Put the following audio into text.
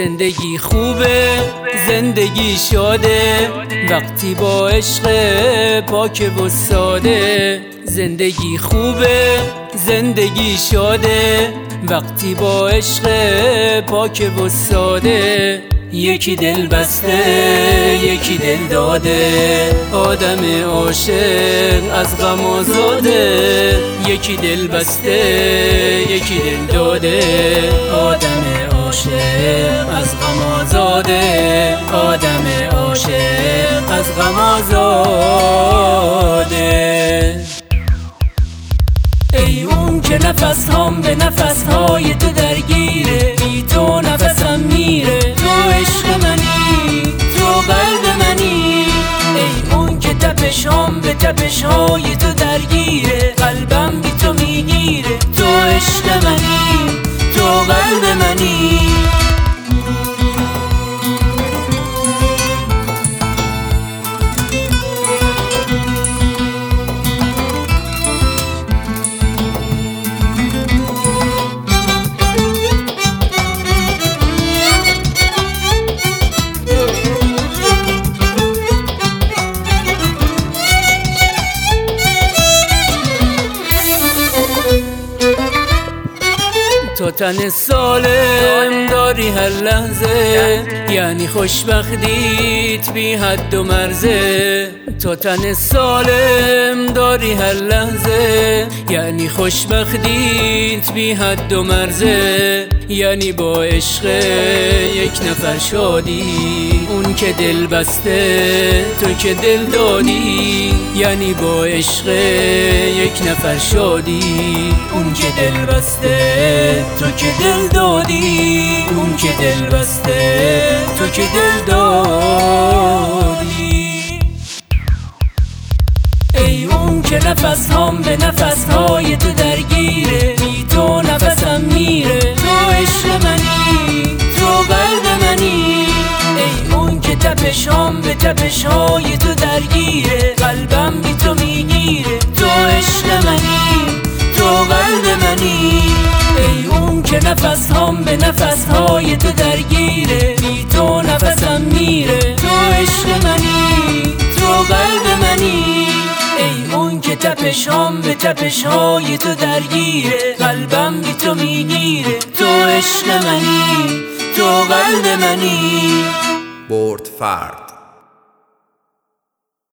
زندگی خوبه، زندگی شاده وقتی با عشق پاک و ساده. زندگی خوبه، زندگی شاده وقتی با عشق پاک و ساده. یکی دل بسته یکی دل داده، آدم عاشق از غم آزاده. یکی دل بسته یکی دل داده، آدم عاشق از غم آزاده. آدم عاشق از غم آزاده. ای اون که نفس هم به نفس های تو درگیره، بی تو نفسم میره. تو عشق منی، تو قلب منی. ای اون که تپش هم به تپش های تو درگیره، قلبم بی تو میگیره. تو عشق منی، تو قلب منی. تو تن سالم داری هر لحظه، یعنی خوشبختیت بی حد و مرزه. تو تن سالم داری هر لحظه، یعنی خوشبختیت بی حد و مرزه. یعنی با عشق یک نفر شادی، اون که دل بسته تو که دل دادی. یعنی با عشق یک نفر شادی، اون که دل بسته تو که دل دادی. اون که دل بسته تو که دل دادی. ای اون که نفس هم به نفس های تو درگیره، بی تو نفسم میره. تو عشق منی، تو قلب منی. ای اون که تپش هم به تپش های تو درگیره، قلبم بی تو میگیره. تو عشق منی، تو قلب منی. ای اون که نفس هم به نفس های تو درگیره، بی تو نفسم میره. تو عشق منی، تو قلب منی. ای اون که تپش هم به تپش های تو درگیره، قلبم بی تو میگیره. تو عشق منی، تو قلب منی. برد فرد.